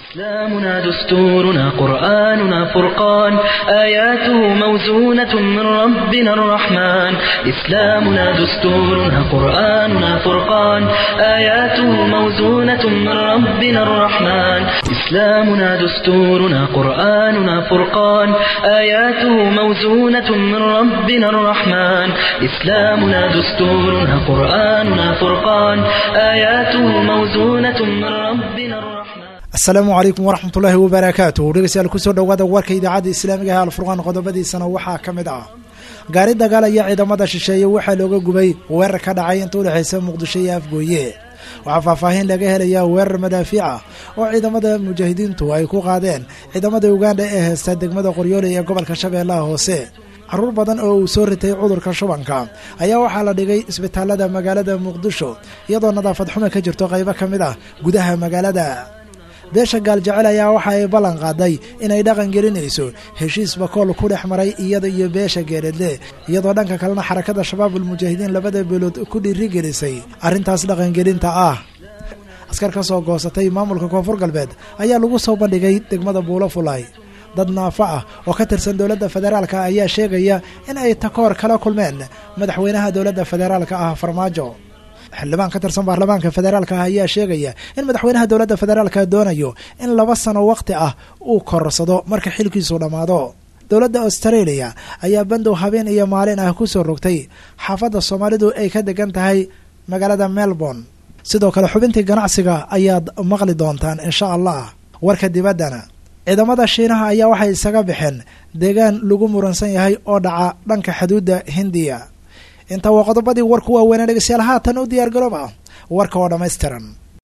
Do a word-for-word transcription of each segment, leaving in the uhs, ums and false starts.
إسلامنا دستورنا قرآننا فرقان آياته موزونة من ربنا الرحمن إسلامنا دستورنا قرآننا فرقان آياته موزونة من ربنا الرحمن إسلامنا دستورنا قرآننا فرقان آياته موزونة من ربنا الرحمن إسلامنا دستورنا قرآننا فرقان آياته موزونة من ربنا الرحمن asalaamu calaykum waraxmatullaahi wabarakaatuh dhegeystayaal kusoo dhawaada warka idaacadda islaamiga ee alfurqaan qodobadiisana waxaa ka mid ah gaari dagaal iyo ciidamada shisheeye waxaa looga gubay weerar ka dhacay inta u dhexeysa muqdisho iyo afgooye waxaa faahfaahin laga helayaa weerar madaafiic ah oo ciidamada mujaahidiintu ay ku qaadeen ciidamada uganda ee heesta degmada qoryoole ee gobolka shabeellaha hoose caruur badan oo uu soo ritay cudurka shubanka ayaa waxaa la dhigay isbitaalada magaalada muqdisho iyadoo nadaafad xumo ka jirto qaybo ka mid ah gudaha magaalada beesha gaaljecel ayaa waxa ay ballan qaaday inay dhaqan gelinayso heshiis bakool ku dhex maray iyada iyo beesha geeradle iyadoo dhanka kalena xarakada shabaabul mujaahidiin labada beelood ku dhiirigelisay arrintaas dhaqangelinta ah askar ka soo goosatay maamulka koonfur galbeed ayaa lagu soo bandhigay degmada buulo fulay dad naafa ah oo ka tirsan dowladda federaalka ayaa sheegaya in ay takoor kala kulmeen madaxweynaha dowladda federaalka ah farmaajo xildhibaan ka tirsan baarlamaanka federaalka ah ayaa sheegaya in madaxweynaha dowladda federaalka doonayo in laba sano waqti ah uu korsado marka xilkiisu dhammaado dowladda australia ayaa bandow habeen iyo maalin ah kusoo rogtay xaafadda soomaalidu ay ka degan tahay magaalada melbourne sidoo kale xubintii ganacsiga ayaad maqli doontaan insha allah warka dibaddana ciidamada shiinaha ayaa waxay isaga baxeen deegaan lagu muransan yahay oo dhaca dhanka xuduudda hindiya inta waa qodobadii warku waaweynaa dhegeystayaal haatan u diyaar garooba warka oo dhammaystiran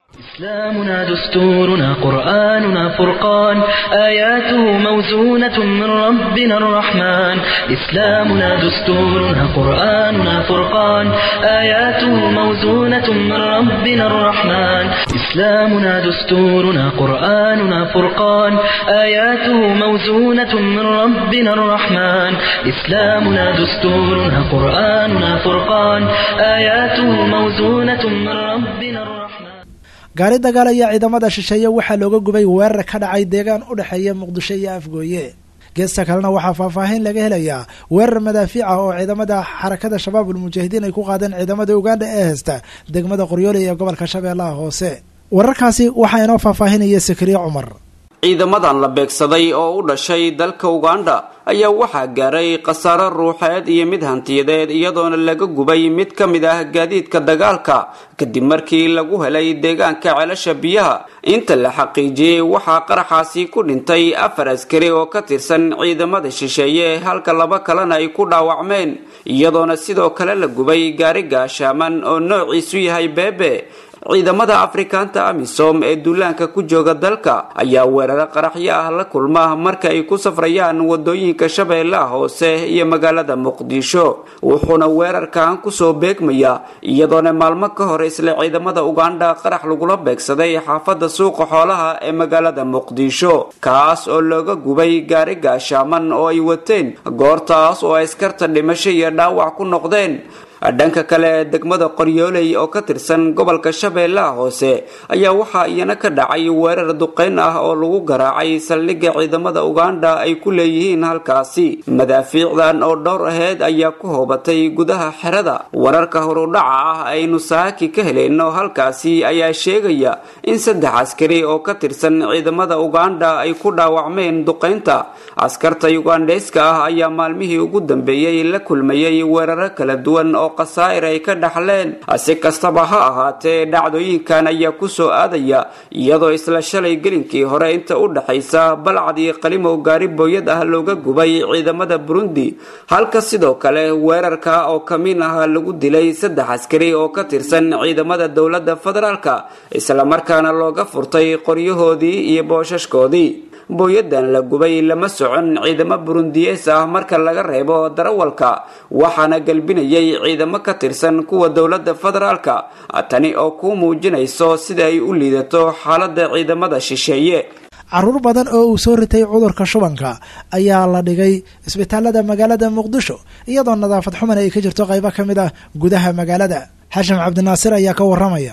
إسلامنا دستورنا قرآننا فرقان آياته موزونة من ربنا الرحمن إسلامنا دستورنا قرآننا فرقان آياته موزونة من ربنا الرحمن إسلامنا دستورنا قرآننا فرقان آياته موزونة من ربنا الرحمن إسلامنا دستورنا قرآننا فرقان آياته موزونة من ربنا الرحمن gaari dagaal ayaa ciidamada shisheeye waxaa looga gubay weerar ka dhacay deegaan u dhexeeya muqdisho iyo afgooye geesta kalena waxaa faahfaahin laga helayaa weerar madaafiic ah oo ciidamada xarakada shabaabul mujaahidiin ay ku qaadeen ciidamada uganda ee heesta degmada qoryoole ee gobolka shabeellaha hoose wararkaasi waxaa inoo faahfaahinaya sakariye cumar ciidamadan la beegsaday oo u dhashay dalka uganda ayaa waxaa gaaray khasaaro ruuxeed iyo mid hantiyadeed iyadoona laga gubay mid ka mid ah gaadiidka dagaalka kadib markii lagu helay deegaanka ceelasha biyaha inta la xaqiijiyey waxaa qaraxaasi ku dhintay afar askari oo ka tirsan ciidamada shisheeye halka laba kalena ay ku dhaawacmeen iyadoona sidoo kale la gubay gaari gaashaaman oo noociisu yahay beebe ciidamada afrikaanta amisom ee duulaanka ku jooga dalka ayaa weeraro qaraxyo ah la kulma marka ay ku safrayaan wadooyinka shabeellaha hoose iyo magaalada muqdisho wuxuuna weerarkan kusoo beegmaya iyadoona maalmo ka hor isla ciidamada uganda qarax lagula beegsaday xaafadda suuqa xoolaha ee magaalada muqdisho kaas oo looga gubay gaari gaashaaman oo ay wateen goortaas oo askarta dhimasho iyo dhaawac ku noqdeen dhanka kale degmada qoryooley oo ka tirsan gobolka shabeellaha hoose ayaa waxaa iyana ka dhacay weerar duqeyn ah oo lagu garaacay saldhigga ciidamada uganda ay ku leeyihiin halkaasi madaafiicdan oo dhowr aheyd ayaa ku hoobatay gudaha xerada wararka horudhaca ah aynu saaki ka helayno halkaasi ayaa sheegaya in saddex askari oo ka tirsan ciidamada uganda ay ku dhaawacmeen duqeynta askarta ugandheeska ah ayaa maalmihii ugu dambeeyey la kulmayay weeraro kala duwan oo qasaa'ir ay ka dhaxleen si kastaba ha ahaatee dhacdooyinkan ayaa kusoo aadaya iyadoo isla shalay gelinkii hore inta u dhaxaysa balcad iyo qalimow gaari booyad ah looga gubay ciidamada burundi halka sidoo kale weerarka oo kamiin ah lagu dilay saddex askari oo ka tirsan ciidamada dowladda federaalka islamarkaana looga furtay qoryahoodii iyo boosashkoodii booyadan la gubay lama socon ciidamo burundiyees ah marka laga reebo darawalka waxaana galbinayay ciidamo ka tirsan kuwa dowladda federaalka tani oo ku muujinayso sida ay u liidato xaaladda ciidamada shisheeye caruur badan oo uu soo ritay cudurka shubanka ayaa la dhigay isbitaalada magaalada muqdisho iyadoo nadaafad xuman ay ka jirto qaybo ka mid ah gudaha magaalada xashim cabdinaasir ayaa ka waramaya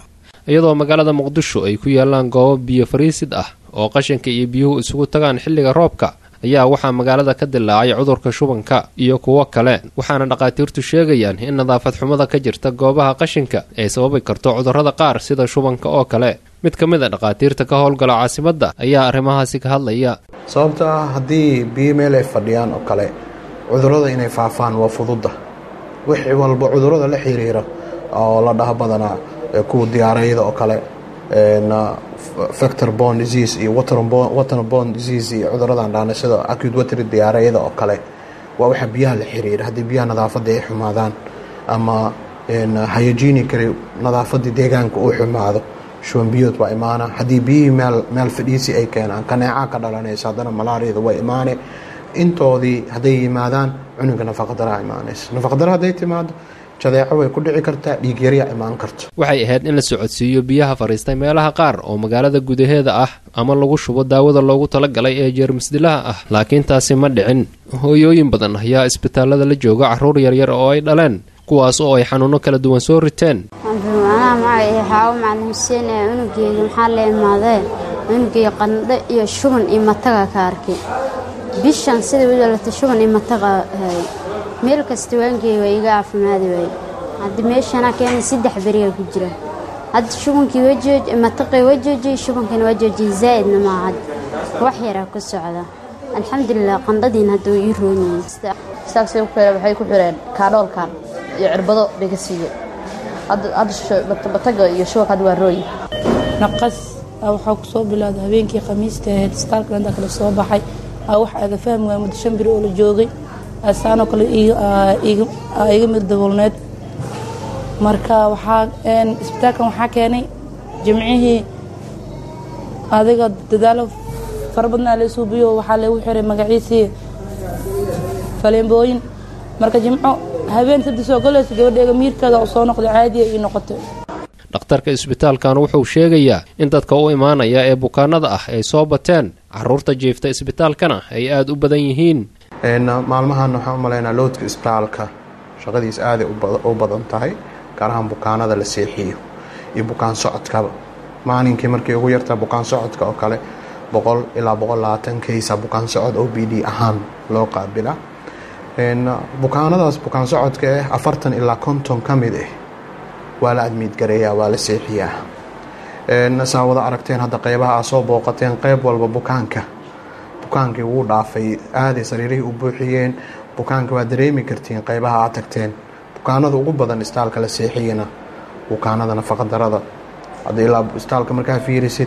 iyadoo magaalada muqdisho ay ku yaalaan goobo biyo fariisid ah oo qashinka iyo biyuhu isugu tagaan xilliga roobka ayaa waxaa magaalada ka dilaacay cudurka shubanka iyo kuwo kale waxaana dhaqaatiirtu sheegayaan in nadaafad xumada ka jirta goobaha qashinka ay sababi karto cudurrada qaar sida shubanka oo kale mid ka mid a dhaqaatiirta ka howlgala caasimadda ayaa arrimahaasi ka hadlaya sababta ah haddii biyo meel ay fadhiyaan oo kale cudurrada inay faafaan waa fududa wixii walba cudurrada la xiriira oo la dhaha badanaa kuwa diyaarayada oo kale factor borne disease iyo water borne disease iyo cudurradan dhaanashada acute watery diyaarayada oo kale waa waxa biyaha la xiriira haddii biyaha nadaafadda ay xumaadaan ama hygiene kale nadaafadda deegaanka uu xumaado shuban biyood waa imaana haddii biyihii meel meel fadhiisi ay keenaan kaneeca ka dhalanaysa haddana malaariyada waa imaane intoodii hadday yimaadaan cunuga nafaqadara imaanaysa nafaqadara hadday timaado jadeeco way ku dhici kartaa dhiigyarya imaan karto waxay ahayd in la socodsiiyo biyaha fariistay meelaha qaar oo magaalada gudaheeda ah ama lagu shubo daawada loogu talagalay ee jeermisdilaha ah laakiin taasi ma dhicin hooyooyin badan ayaa isbitaalada la jooga carruur yaryar oo ay dhaleen kuwaas oo ay xanuuno kala duwan soo riteen xaawo macalin xuseen ee unugeeda maxaa la imaadee unugey qandho iyo shuban iyo mataga ka arkay bishan sida u dhalata shuban iyo mataga meel kasta waangeey waa iga caafimaadi waay hadda meeshana keenay saddex beriga ku jira hadda shubankii wajooj mataqay wajoojay shubankana wajoojay zaa'idna ma had wax yara ku socda alxamdulillah qandhadiin hadda way ii roonayeen saakay ku xireen waxay ku xireen kaadhoolkan iyo cirbado bay ka siiyeen hadda hadda mataga iyo shubanka waa rooy naqas waxa ku soo bilowday habeenkii khamiista ee isbitaalka inta kala soo baxay wax aga fahmi waa muddo shan beri oo la joogay asaano kale iiga iiga mid daboolneed marka waxaa een isbitaalkan waxaa keenay jimcihii adiga dadaalo farbadna la suubiyo waxaa lagu xiray magaciisii faleembooyin marka jimco habeen saddex soo galeys gabadheega miirkeeda oo soo noqday caadi ay noqotay dhakhtarka isbitaalkan wuxuu sheegayaa in dadka u imaanaya ee bukaanada ah ay soo bateen carruurta jiifta isbitaalkana ay aad u badan yihiin maalmahan waxaan u malaynaa loodka isbitaalka shaqadiis aaday u badan tahay gaar ahaan bukaanada la seexiyo iyo bukaan socodkaba maalinkii markii ugu yartaa bukaan socodka oo kale boqol ilaa boqol labaatan kaysa bukaan socod o b d ahaan loo qaabila bukaanadaas bukaan socodka eh afartan ilaa konton ka mid ah waa la admiid gareeyaa waa la seexiyaa saa wada aragteen hadda qeybaha aa soo booqateen qeyb walba bukaanka bukaankii wuu dhaafay aaday sariirihii u buuxiyeen bukaanka waa dareemi kartiin qeybaha aad tagteen bukaanada ugu badan istaalka la seexiyana bukaanada nafaqadarada hadda ilaa istaalka markaa fiirisid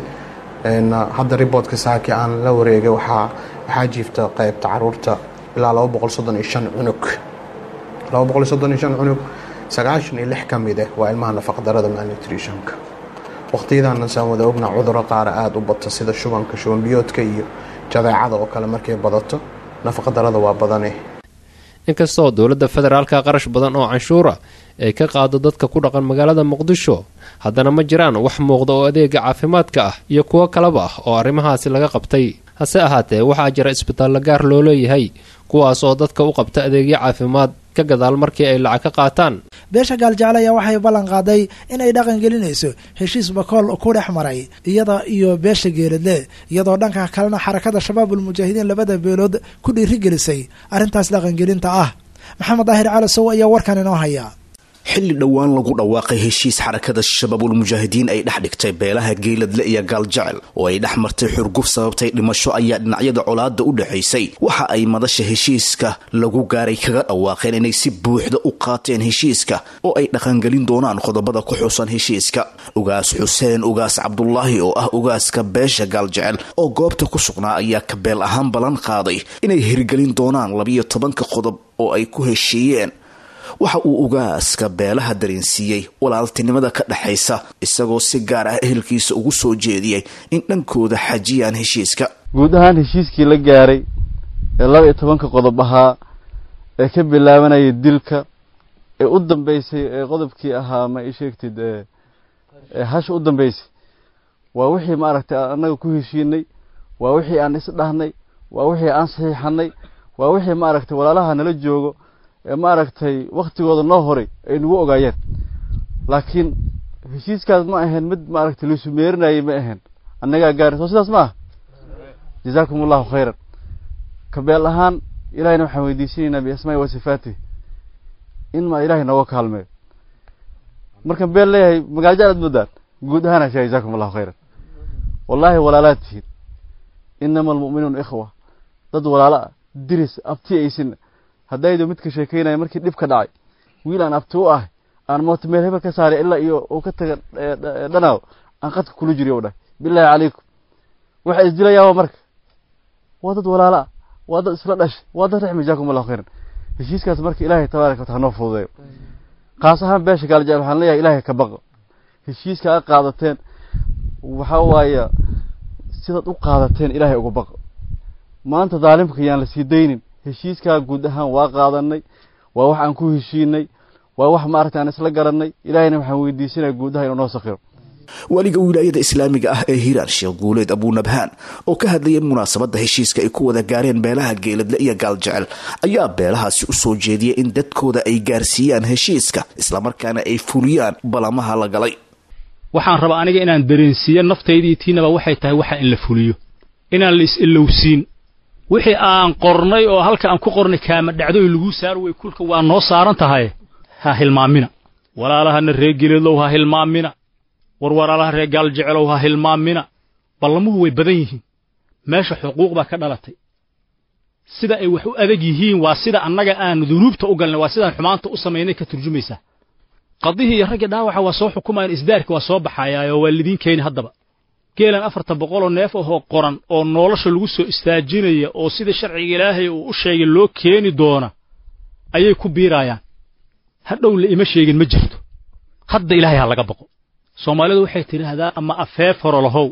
hadda riboodka saaki aan la wareegay waxaa waxaa jiifta qeybta caruurta ilaa laba boqol soddon iyo shan cunug laba boqol iyo soddon iyo shan cunug sagaashan iyo lix ka mid ah waa ilmaha nafaqadarada malnutritionka waqtiyadan saan wada ogna cudurro qaar aad u bata sida shubanka shuban biyoodka iyo jadeecada oo kale markay badato nafaqadarada waa badane inkastoo dowladda federaalka qarash badan oo canshuura ay ka qaado dadka ku dhaqan magaalada muqdisho haddana ma jiraan wax muuqda oo adeega caafimaadka ah iyo kuwo kaleba ah oo arrimahaasi laga qabtay hase ahaatee waxaa jira isbitaallo gaar loo leeyahay kuwaas oo dadka u qabta adeegyo caafimaad ka gadaal markii ay lacag ka qaataan beesha gaaljecel ayaa waxay ballan qaaday in ay dhaqan gelinayso heshiis bakool ku dhex maray iyada iyo beesha geeladle iyadoo dhanka kalena xarakada shabaabul mujaahidiin labada beelood ku dhiirigelisay arrintaas dhaqangelinta ah maxamed daahir cali sow ayaa warkan inoo haya xilli dhowaan lagu dhawaaqay heshiis xarakada shabaabul mujaahidiin ay dhex dhigtay beelaha geeladle iyo gaaljecel oo ay dhex martay xurguf sababtay dhimasho ayaa dhinacyada colaada u dhaxaysay waxa ay madasha heshiiska lagu gaaray kaga dhawaaqeen inay si buuxda u qaateen heshiiska oo ay dhaqangelin doonaan qodobada ku xusan heshiiska ugaas xuseen ugaas cabdulaahi oo ah ugaaska beesha gaaljecel oo goobta ku sugnaa ayaa ka beel ahaan ballan qaaday inay hirgelin doonaan labiyo tobanka qodob oo ay ku heshiiyeen waxa uu ugaaska beelaha dareensiiyey walaaltinimada ka dhaxaysa isagoo si gaar ah ehelkiisa ugu soo jeediyey in dhankooda xajiyaan heshiiska guud ahaan heshiiskii la gaaray ee laba iyo tobanka qodob ahaa ee ka bilaabanayay dilka ee u dambeysay ee qodobkii ahaa ma ii sheegtid ee hasha u dambeysay waa wixii maaragtay annaga ku heshiinay waa wixii aan isdhahnay waa wixii aan saxiixanay waa wixii maaragtay walaalaha nala joogo ee maaragtay waqtigooda noo horay ay nagu ogaayeen laakiin heshiiskaas ma ahayn mid maaragtay la sumeerinayay ma ahayn annagaa gaarin soo sidaas ma ah jazaakum allahu khayran kabeel ahaan ilaahayna waxaan weydiisanaynaa biasmaa'i wa sifaatihi in ma ilaahay nooga kaalmeeyo markaan been leeyahay magaalo jeclaad moodaan guud ahaan ashaa jazaakum allahu khayran wallaahi walaalaad tihiin inama almu'minuuna ikhwa dad walaala ah diris abti aysin haddaydo midka sheekaynaya markii dhib ka dhacay wiil aan abti u ahay aan moota meel hebel ka saaray ilaa iyo uu ka taga dhanaaw aan qadka kula jiriyo u dhahay bilaahi calaykum waxa isdilayaa marka waa dad walaala ah waa dad isla dhashay waa dad raxmi jazaakum allahu khayran heshiiskaas marka ilaahay tabaaraka wa taala noo fududeeyo qaas ahaan beesha gaal jecel waxaan leeyahay ilaahay ka baqo heshiiska aad qaadateen waxa waaye sidaad u qaadateen ilaahay uga baqo maanta daalimka yaan la sii daynin heshiiskaa guud ahaan waa qaadanay waa wax aan ku heshiinay waa wax maaragtay aan isla garanay ilaahayna waxaan weydiisanaya guud ahaan inuu noo sakhiro waliga wilaayada islaamiga ah ee hiiraan sheekh guuleed abunabhaan oo ka hadlayay munaasabada heshiiska ay ku wada gaareen beelaha geeladle iyo gaaljecel ayaa beelahaasi u soo jeediyay in dadkooda ay gaarsiiyaan heshiiska islamarkaana ay fuliyaan balamaha la galay waxaan rabaa aniga inaan dareensiiyo naftaydii tiinaba waxay tahay waxa in la fuliyo inaan la is-ilowsiin wixii aan qornay oo halka aan ku qornay kaama dhacdoy lagu saar way kulka waa noo saaran tahay ha hilmaamina walaalahana reer geeladlow ha hilmaamina war walaalaha reer gaal jecelow ha hilmaamina ballamuhu way badan yihiin meesha xuquuq baa ka dhalatay sida ay wax u adag yihiin waa sida annaga aan dunuubta u galnay waa sidaan xumaanta u samaynay ka turjumaysaa qadihii iyo ragga dhaawaca waa soo xukumayaan isdaarka waa soo baxayaayo waa lidiin keeni haddaba geelan afartan boqol oo neef ahoo qoran oo nolosha lagu soo istaajinaya oo sida sharciga ilaahay uu u sheegay loo keeni doona ayay ku biirayaan hadhow la ima sheegin ma jirto hadda ilaahay ha laga baqo soomaalidu waxay tidhaahdaa ama afeef horo lahow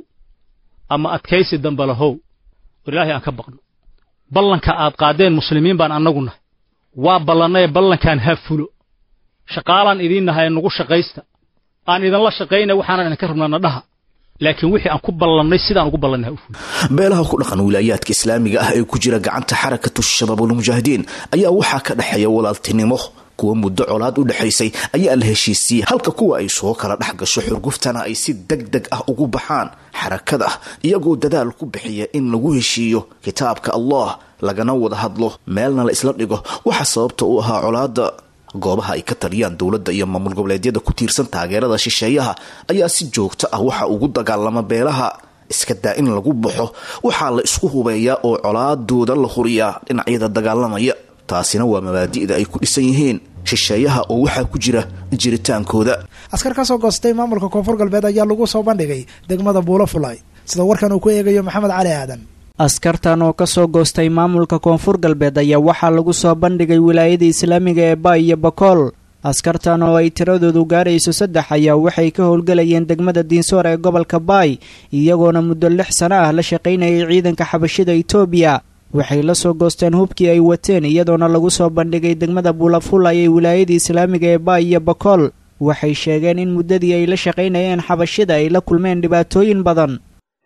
ama adkaysi dambe lahow war ilaahay aan ka baqno ballanka aad qaadeen muslimiin baan annagu nahay waa ballannay ballankaan ha fulo shaqaalaan idiin nahay nagu shaqaysta aan idinla shaqaynay waxaanan idinka rabnaa nadhaha laakiin wixii aan ku ballannay sidaan ugu ballannay ha u fulo beelaha ku dhaqan wilaayaadka islaamiga ah ee ku jira gacanta xarakatu shabaab walmujaahidiin ayaa waxaa ka dhexeeya walaaltinimo kuwa muddo colaad u dhaxaysay ayaa la heshiisiyey halka kuwa ay soo kala dhex gasho xurguftana ay si degdeg ah ugu baxaan xarakada iyagoo dadaal ku bixiya in lagu heshiiyo kitaabka Allah lagana wada hadlo meelna la isla dhigo waxa sababta u ahaa colaada goobaha ay ka taliyaan dawladda iyo maamul goboleedyada ku tiirsan taageerada shisheeyaha ayaa si joogto ah waxa ugu dagaalama beelaha iska daa in lagu baxo waxa la isku hubeeyaa oo colaadooda la huriyaa dhinacyada dagaalamaya taasina waa mabaadi'da ay ku dhisan yihiin shisheeyaha oo waxaa ku jira jiritaankooda askar ka soo goostay maamulka koonfur galbeed ayaa lagu soo bandhigay degmada buulafulay sida warkan uu ku eegayo maxamed cali aadan askartan oo ka soo goostay maamulka koonfur galbeed ayaa waxaa lagu soo bandhigay wilaayada islaamiga ee baay iyo bakool askartan oo ay tiradoodu gaarayso saddex ayaa waxay ka howlgelayeen degmada diinsoor ee gobolka baay iyagoona muddo lix sano ah la shaqaynayay ciidanka xabashida itoobiya waxay la soo goosteen hubkii ay wateen iyadoona lagu soo bandhigay degmada buulafulay ee wilaayada islaamiga ee baay iyo bakool waxay sheegeen in muddadii ay la shaqaynayeen xabashida ay la kulmeen dhibaatooyin badan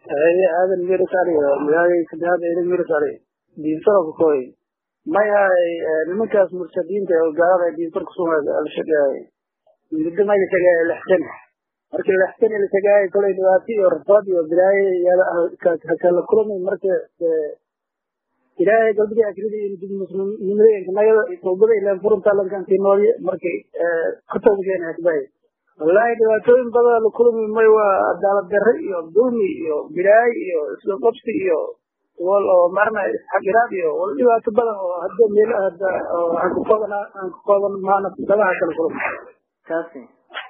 aadan mirsali magaalada kadaad ee mirsali diinfar ku koy maya nimankaas murtadiinta oo gaalada diinfar ku soo la shaqeeyay muddo ma ay tagay lixdan markii lixdan la tagay kolay dhibaatay iyo rafaad iyo bilaay ka kala kulmay markii ilaahay galbiga akridii in dib muslimin naga toobada ilaa furunta lankan tiinooli markii ka toobadeen asbay wallahi dhibaatooyin badan la kulmay may waa cadaalad darro iyo dulmi iyo bilaay iyo isla qabsi iyo wal oo marna xaqiraad iyo wal dhibaato badan oo hadda meel hadda aan ku qodan aan ku qodan maana dalaha kala kulmay kaasi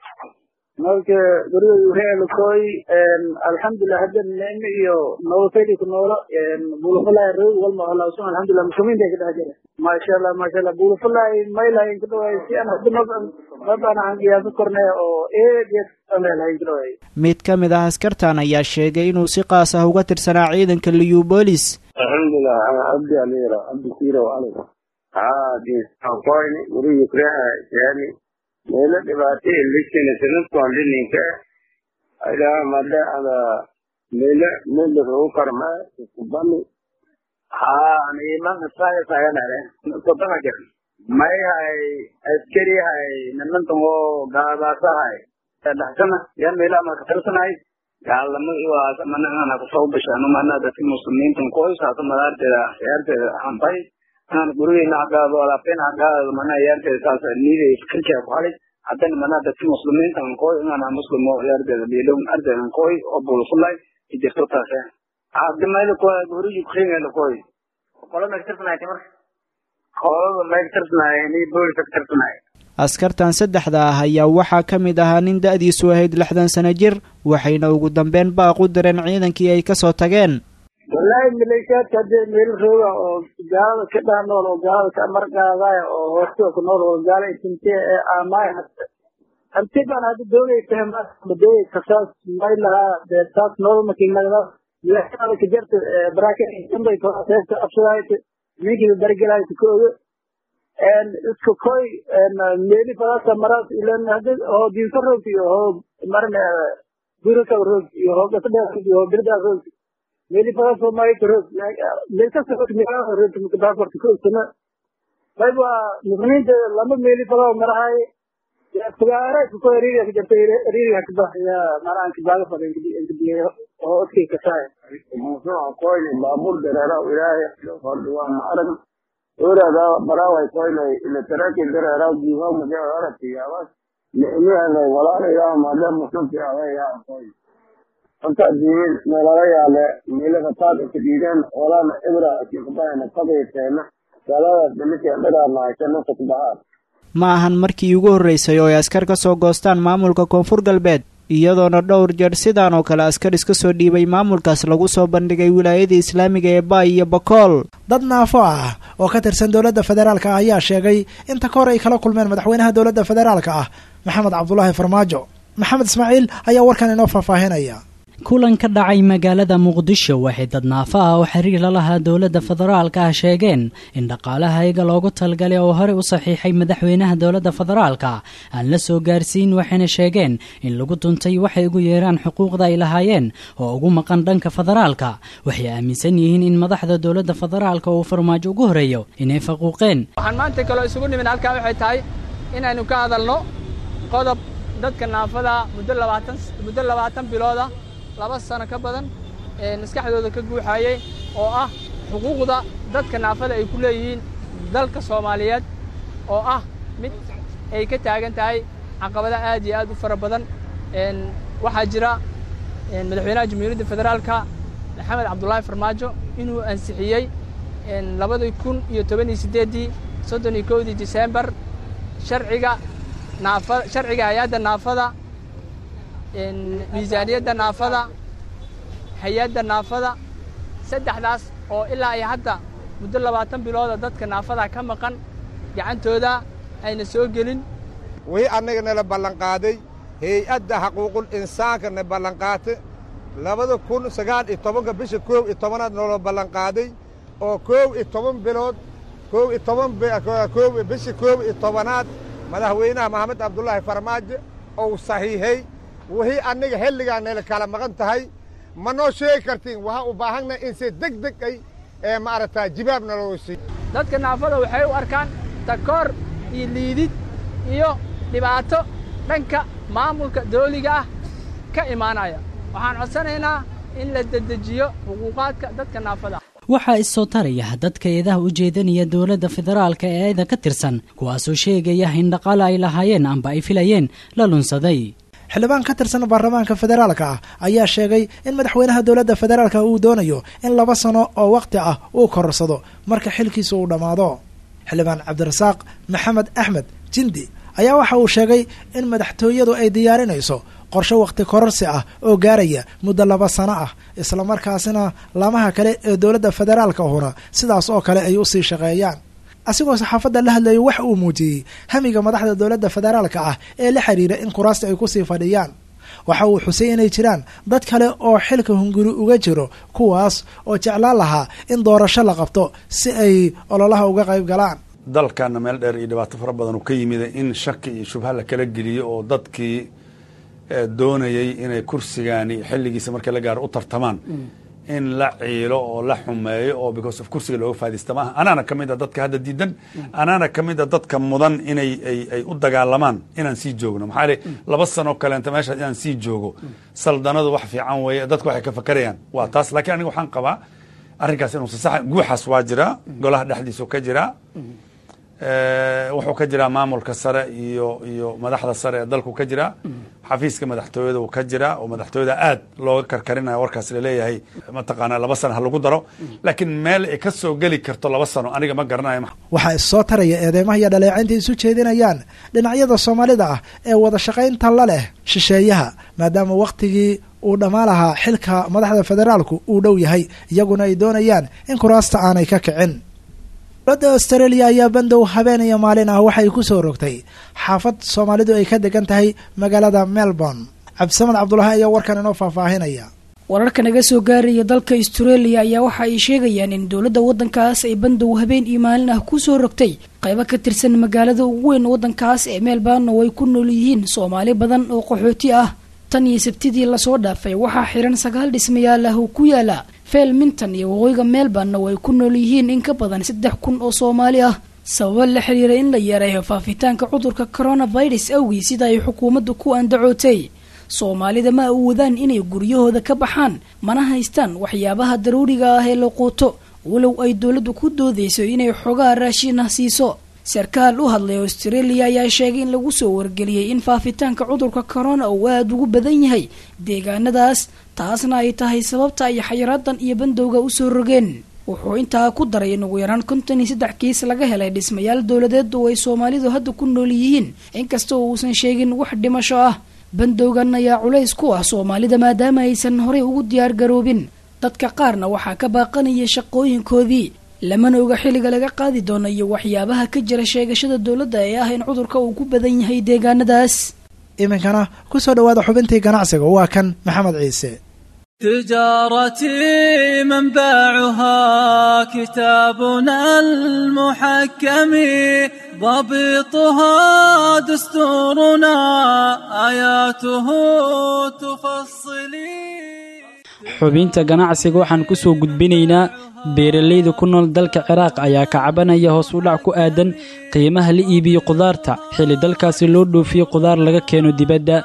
marka guriga waxay la kooy alxamdulillah hadda neema iyo nolosaydi ku noola buulafalay reer walma Allah subhanahu alxamdulillah muslimiin bay ka dhaajeen ma sha Allah ma sha Allah buulafalay maylayn ka dhawaay si aan hadda nabana aan qiyaas kornay oo eedeed ameelayn dhawaay mid ka mid ah askartan ayaa sheegay inuu si qaas ah uga tirsanaa ciidanka liyu booliis alxamdulillah ana abdi alira abdi sira wa alayka ah di qoyni guriga kureha yani meelo dhibaatay lixdan sanadku aan dhininka ilaa madda ada meelo meelo roo karma kubani haa ani man saaya saaya nare ko bana jar may hay askari hay naman to gaaba sahay dhaxsana yaa meelaha marka tarsanahay gaalamo waa manana ku soo bashano manana dadka muslimiinta ku haysto madaarteeda ciyaarteeda hanbay aan gurigeena agaado alaabteen agaado manana ciyaarteeda taas niiday fikirka ku halay haddana manana dadka muslimiinta ku inaan muslimo ciyaarteeda bilow ardayda ku oo bulshada jirto taas hadda meel ku guriga ku xigeen ku qolo ma tarsanahay marka qolo ma tarsanahay ni booliska tarsanahay askartan saddexda ah ayaa waxaa ka mid ahaa nin da-diisu ahayd lixdan sano jir waxayna ugu dambeyn baaq u direen ciidankii ay kasoo tageen wallaahi maleeshiyaadka hadee meel rooga oo gaalada ka dhex nool oo gaalada ka amar qaadaya oo hoostooda ku nool oo gaala intintee ee aamaay hanti baan hadda doonaysa madooy kasaas may lahaa dee taas nool makiinagda leexada ka jarta baraakin inbay tooseesta absadaayta ninkii dargelaayta ka ogo en isku koy en meeli fadaasa maras ilan hadda oo diinta roogti oo marna gurika roogti oo gasada oo birda roogti meeli fadaasa maayta roogti meelka soo meelaha roogti mukada korti ko sana bayba muslimiinta lama meeli fadaasa marahay ya tagaara ku ko riga ka jirtay riga ka baxaya maraan ka baaga fadin diyo oo iskay ka saay muxuu aqoon baabur dareera ilaahay fadwa ma arag ورا براوي كويل اللي تراكي درا راجي هو مجرد تيابات لأنه ولا يا مدام مسلم يا يا كويل أنت دين ولا يا لا ميلك صاد كثيرين ولا إبرة كفاية نقضي سنة ولا بنتي أبدا ما يكون تطبعها ma ahan markii ugu horeysay oo ay askar ka soo goostaan maamulka koonfur galbeed iyadoona dhowr jeer sidaan oo kale askar iska soo dhiibay maamulkaas lagu soo bandhigay wilaayada islaamiga ee baay iyo bakool dad naafo ah oo ka tirsan dowladda federaalka ah ayaa sheegay inta ka hor ay kala kulmeen madaxweynaha dowladda federaalka ah maxamed cabdulaahi farmaajo maxamed ismaaciil ayaa warkan inoo faahfaahinaya kulan ka dhacay magaalada muqdisho waxay dad naafo ah oo xiriir la lahaa dowladda federaalka ah sheegeen in dhaqaalaha iyaga loogu talgalay oo hore u saxiixay madaxweynaha dowladda federaalka aan la soo gaarsiin waxayna sheegeen in lagu duntay waxay ugu yeeraan xuquuqda ay lahaayeen oo ugu maqan dhanka federaalka waxay aaminsan yihiin in madaxda dowladda federaalka uu farmaajo ugu horeeyo inay faquuqeen waxaan maanta kaloo isugu nimin halkaa waxay tahay inaynu ka hadalno qodob dadka naafada muddo labaatan muddo labaatan bilooda laba sano ka badan ee maskaxdooda ka guuxayay oo ah xuquuqda dadka naafada ay ku leeyihiin dalka Soomaaliyeed oo ah mid ay ka taagan tahay caqabado aad iyo aad u fara badan een waxa jira een madaxweynaha Jamhuuriyadda Federaalka Maxamed Cabdulaahi Farmaajo inuu ansixiyay een laba kun iyo toban iyo siddeed soddon iyo kow December sharciga naafada sharciga hay'adda naafada in miisaaniyadda naafada hay'adda naafada saddexdaas oo ilaa ay hadda muddo labaatan bilooda dadka naafada ka maqan gacantooda ayna soo gelin way annagana la ballan qaaday hay'adda xuquuqul insaanka na ballan qaatay laba kun iyo sagaal iyo toban bisha kow iyo tobanaad noo ballan qaaday oo kow iyo toban bilood kow iyo toban kow bisha kow iyo tobanaad madaxweynaha Maxamed Cabdulaahi Farmaajo oo saxiixay wixii annaga xilligaan la kala maqan tahay ma noo sheegi kartiin waxa u baahannahay in si degdeg ay ee maaragtaa jawaabna loo siiyo dadka naafada waxay u arkaan takoor iyo liidid iyo dhibaato dhanka maamulka dawliga ah ka imaanaya waxaan codsanaynaa in la dedejiyo xuquuqaadka dadka naafada waxaa isoo taraya dadka eedaha u jeedanaya dowladda federaalka ee ayada ka tirsan kuwaasoo sheegaya in dhaqaale ay lahaayeen amba ay filayeen la lunsaday xildhibaan ka tirsan baarlamaanka federaalka ah ayaa sheegay in madaxweynaha dowladda federaalka uu doonayo in laba sano oo waqti ah uu kororsado marka xilkiisa uu dhammaado xildhibaan cabdirasaaq maxamed axmed jindi ayaa waxa uu sheegay in madaxtooyadu ay diyaarinayso qorshe waqti kororsi ah oo gaaraya muddo laba sano ah islamarkaasina laamaha kale ee dowladda federaalka ahuna sidaas oo kale ay usii shaqeeyaan asigoo saxaafadda la hadlayo waxa uu muujiyey hamiga madaxda dowladda federaalka ah ee la xiriira in kuraasta ay kusii fadhiyaan waxa uu xusay inay jiraan dad kale oo xilka hunguri uga jiro kuwaas oo jeclaan lahaa in doorasho la qabto si ay ololaha uga qayb galaan dalkana meel dheer iyo dhibaato fara badan uu ka yimid in shaki iyo shubha la kala geliyo oo dadkii doonayay inay kursigaani xilligiisa marka la gaaro u tartamaan in la ciilo oo la xumeeyo oo because of kursiga looga faa'idaysta maaha anaana ka mid a dadka hadda diidan anaana ka mid a dadka mudan inay ay ay u dagaalamaan inaan sii joogno maxaa yeelay laba sano kaleenta meesha inaan sii joogo saldanadu wax fiican weeye dadku waxay ka fakarayaan waa taas laakiin aniga waxaan qabaa arrinkaas inuu sax guuxaas waa jira golaha dhexdiisa ka jira wuxuu ka jiraa maamulka sare iyo iyo madaxda sare ee dalku ka jira xafiiska madaxtooyada uu ka jira oo madaxtooyada aad looga karkarinayo warkaas la leeyahay mataqaanaa laba sano ha lagu daro laakiin meel ay ka soo geli karto laba sano aniga ma garanayo waxaa issoo taraya eedeymaha iyo dhaleecaynta isu jeedinayaan dhinacyada soomaalida ah ee wada shaqaynta la leh shisheeyaha maadaama wakhtigii uu dhammaan lahaa xilka madaxda federaalku uu dhow yahay iyaguna ay doonayaan in kuraasta aanay ka kicin dowladda australia ayaa bandow habeen iyo maalin ah waxay ku soo rogtay xaafad soomaalidu ay ka degan tahay magaalada melbourne cabdisamad cabdulahi ayaa warkan inoo faahfaahinaya wararka naga soo gaaraya dalka australia ayaa waxa ay sheegayaan in dowladda waddankaas ay bandow habeen iyo maalin ah ku soo rogtay qaybo ka tirsan magaalada ugu weyn waddankaas ee melbourne oo ay ku nool yihiin soomaali badan oo qaxooti ah tan iyo sabtidii lasoo dhaafay waxaa xiran sagaal dhismayaal ah oo ku yaala felminton iyo waqooyiga melbourne oo ay ku nool yihiin in ka badan saddex kun oo soomaali ah sababo la xiriira in la yareeyo faafitaanka cudurka coronavirus awgii sida ay xukuumaddu ku andacootay soomaalida ma awoodaan inay guryahooda ka baxaan mana haystaan waxyaabaha daruuriga ah ee la quuto walow ay dowladdu ku doodayso inay xogaa raashin ah siiso sarkaal u hadlay australia ayaa sheegay in lagu soo wargeliyey in faafitaanka cudurka corona uu aada ugu badan yahay deegaanadaas taasna ay tahay sababta ay xayiraadan iyo bandowga usoo rogeen wuxuu intaa ku daray in ugu yaraan konton iyo saddex kiis laga helay dhismayaal dowladeed oo ay soomaalidu hadda ku nool yihiin inkastoo uusan sheegin wax dhimasho ah bandowgan ayaa culays ku ah soomaalida maadaama aysan horey ugu diyaar garoobin dadka qaarna waxaa ka baaqanaya shaqooyinkoodii lamana oga xilliga laga qaadi doono iyo waxyaabaha ka jira sheegashada dowladda ee ah in cudurka uu ku badan yahay deegaanadaas iminkana ku soo dhawaada xubintii ganacsiga waa kan maxamed ciise تجارتي منبعها كتابنا المحكم ضبطها دستورنا آياته تفصلي xubinta ganacsiga waxaan ku soo gudbinaynaa beeralayda ku nool dalka Ciraaq ayaa ka cabanaya hoos u dhac ku aadan qiimaha la iibiyo qudaarta xilli dalkaasi loo dhoofiyo qudaar laga keeno dibadda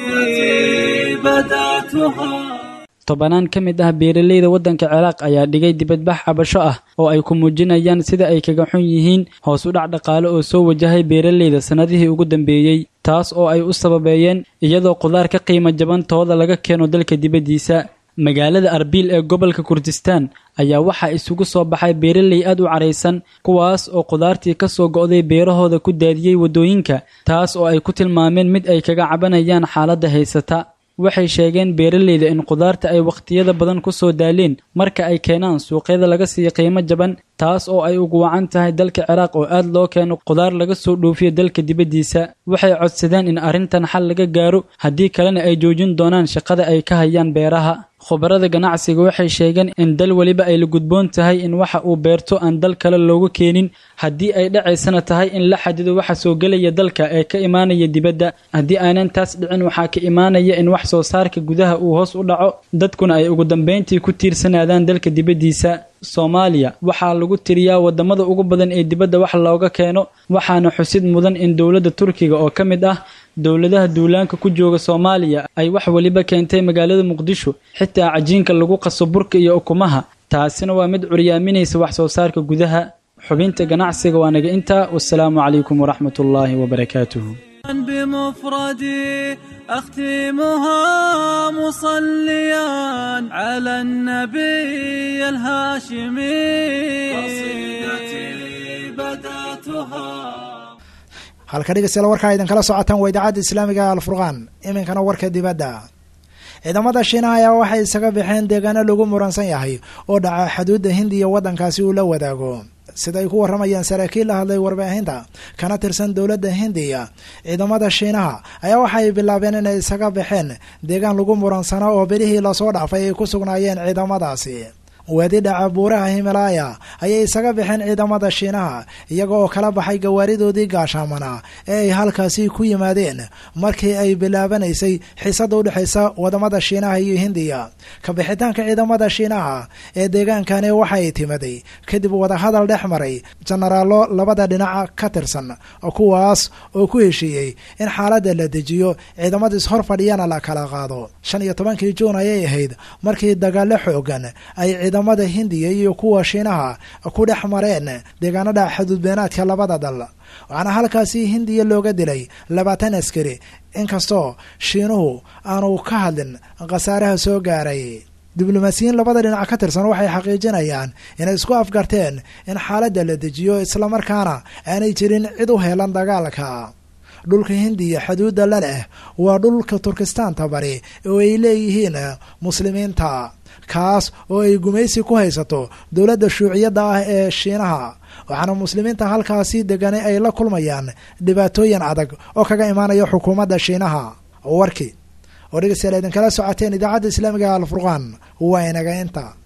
tobanaan ka mid ah beeralayda waddanka Ciraaq ayaa dhigay dibadbax cabasho ah oo ay ku muujinayaan sida ay kaga xun yihiin hoos u dhac dhaqaale oo soo wajahay beeralayda sanadihii ugu dambeeyay taas oo ay u sababeeyeen iyadoo qudaar ka qiimo jaban tooda laga keeno dalka dibaddiisa magaalada Arbil ee gobolka Kurdistan ayaa waxa isugu soo baxay beeraley aad u careysan kuwaas oo qudaartii ka soo go'day beerahooda ku daadiyay wadooyinka taas oo ay ku tilmaameen mid ay kaga cabanayaan xaaladda haysata waxay sheegeen beeraleyda in qudaarta ay waqtiyada badan ku soo daaleen marka ay keenaan suuqyada laga siiyo qiimo jaban taas oo ay ugu wacan tahay dalka Ciraaq oo aad loo keeno qudaar laga soo dhoofiyo dalka dibaddiisa waxay codsadeen in arrintan xal laga gaaro haddii kalena ay joojin doonaan shaqada ay ka hayaan beeraha khubarada ganacsiga waxay sheegeen in dal waliba ay la gudboon tahay in waxa uu beerto aan dal kale looga keenin haddii ay dhacaysana tahay in la xadido waxa soo galaya dalka ee ka imaanaya dibadda haddii aanan taas dhicin waxaa ka imaanaya in wax soo saarka gudaha uu hoos u dhaco dadkuna ay ugu dambeyntii ku tiirsanaadaan dalka dibaddiisa Soomaaliya waxaa lagu tiriyaa wadamada ugu badan ee dibadda wax looga keeno waxaana xusid mudan in dowladda Turkiga oo ka mid ah dowladaha duulaanka ku jooga Soomaaliya ay wax waliba keentay magaalada Muqdisho xitaa cajiinka lagu qaso burka iyo ukumaha taasina waa mid curyaaminaysa wax soo saarka gudaha xubinta ganacsiga waa naga inta wassalaamu calaykum waraxmatullaahi wabarakaatuh بمفردي أختمها مصليا على النبي الهاشمي قصيدتي بدأتها halka dhegeystayaal warkaa idin kala socotaan waa idaacadda islaamiga alfurqaan iminkana warka dibadda ciidamada Shiinaha ayaa waxay isaga bixeen deegaano lagu muransan yahay oo dhaca xuduudda Hindiya waddankaasi uu la wadaago sida ay ku waramayaan saraakiil la hadlay warbaahinta kana tirsan dowladda Hindiya ciidamada Shiinaha ayaa waxay bilaabeen inay isaga bixeen deegaan lagu muransana oo bilihii la soo dhaafay ay ku sugnaayeen ciidamadaasi waadi dhaca buuraha Himalaya ayay isaga bixeen ciidamada Shiinaha iyaga oo kala baxay gawaaridoodii gaashaamana ee ay halkaasi ku yimaadeen markii ay bilaabanaysay xiisada u dhaxaysa wadamada Shiinaha iyo Hindiya. ka bixitaanka ciidamada Shiinaha ee deegaankani waxay timaday kadib wada hadal dhex maray jenaraalo labada dhinac ka tirsan kuwaas oo ku heshiiyey in xaaladda la dejiyo ciidamada is hor fadhiyana la kala qaado. shan iyo tobankii Juun ayay ahayd markii dagaalo xoogan ay ciidamada Hindiya iyo kuwa Shiinaha ku dhex mareen deegaanada xuduudbeenaadka labada dal, waxaana halkaasi Hindiya looga dilay labaatan askari inkastoo Shiinuhu aanu ka hadlin khasaaraha soo gaaray. diblomaasiyiin labada dhinac ka tirsan waxay xaqiijinayaan inay isku afgarteen in xaaladda la dejiyo islamarkaana aanay jirin cid u heelan dagaalka. dhulka Hindiya xuduudda la leh waa dhulka Turkistaanta bari oo ay leeyihiin muslimiinta, kaas oo ay gumaysi ku haysato dowladda shuuciyadda ah ee Shiinaha, waxaana muslimiinta halkaasi degan ay la kulmayaan dhibaatooyin adag oo kaga imaanaya xukuumadda Shiinaha. warkii oo dhegeystayaal idin kala socoteen idaacadda Islaamiga Al Furqaan waa inaga inta